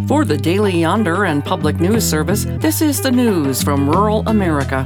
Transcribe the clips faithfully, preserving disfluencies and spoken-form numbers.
For the Daily Yonder and Public News Service, this is the news from rural America.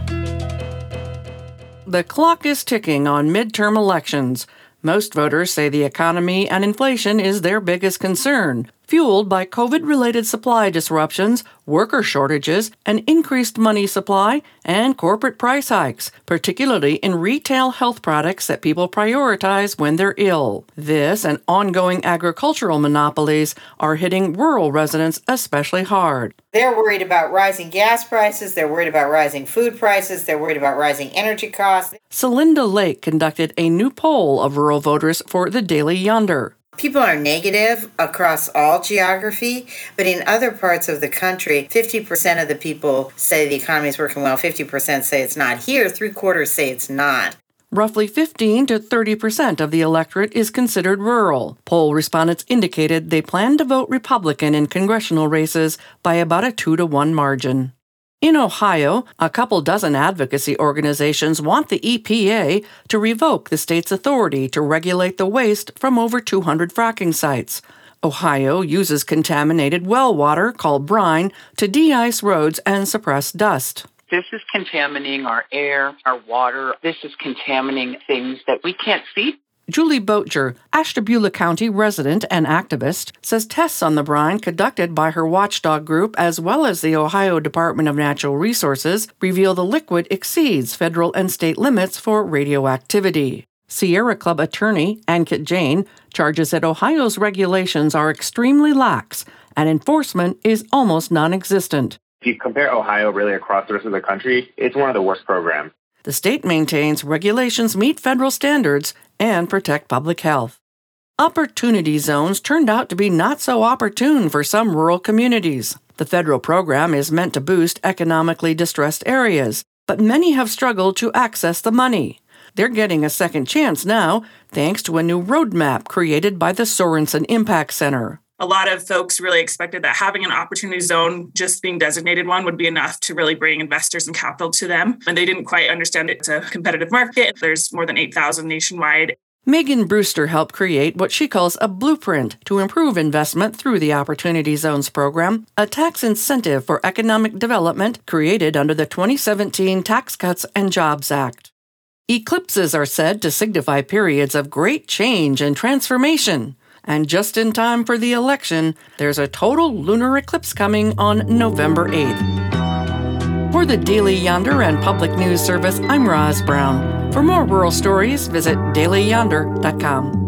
The clock is ticking on midterm elections. Most voters say the economy and inflation is their biggest concern, fueled by COVID-related supply disruptions, worker shortages, an increased money supply, and corporate price hikes, particularly in retail health products that people prioritize when they're ill. This and ongoing agricultural monopolies are hitting rural residents especially hard. They're worried about rising gas prices, they're worried about rising food prices, they're worried about rising energy costs. Celinda Lake conducted a new poll of rural voters for the Daily Yonder. People are negative across all geography, but in other parts of the country, fifty percent of the people say the economy is working well, fifty percent say it's not. Here, three quarters say it's not. Roughly fifteen to thirty percent of the electorate is considered rural. Poll respondents indicated they plan to vote Republican in congressional races by about a two to one margin. In Ohio, a couple dozen advocacy organizations want the E P A to revoke the state's authority to regulate the waste from over two hundred fracking sites. Ohio uses contaminated well water, called brine, to de-ice roads and suppress dust. This is contaminating our air, our water. This is contaminating things that we can't see. Julie Boettger, Ashtabula County resident and activist, says tests on the brine conducted by her watchdog group as well as the Ohio Department of Natural Resources reveal the liquid exceeds federal and state limits for radioactivity. Sierra Club attorney Ankit Jain charges that Ohio's regulations are extremely lax and enforcement is almost non-existent. If you compare Ohio really across the rest of the country, it's one of the worst programs. The state maintains regulations meet federal standards and protect public health. Opportunity zones turned out to be not so opportune for some rural communities. The federal program is meant to boost economically distressed areas, but many have struggled to access the money. They're getting a second chance now, thanks to a new roadmap created by the Sorensen Impact Center. A lot of folks really expected that having an opportunity zone, just being designated one, would be enough to really bring investors and capital to them. And they didn't quite understand it's a competitive market. There's more than eight thousand nationwide. Megan Brewster helped create what she calls a blueprint to improve investment through the Opportunity Zones program, a tax incentive for economic development created under the twenty seventeen Tax Cuts and Jobs Act. Eclipses are said to signify periods of great change and transformation. And just in time for the election, there's a total lunar eclipse coming on November eighth. For the Daily Yonder and Public News Service, I'm Roz Brown. For more rural stories, visit daily yonder dot com.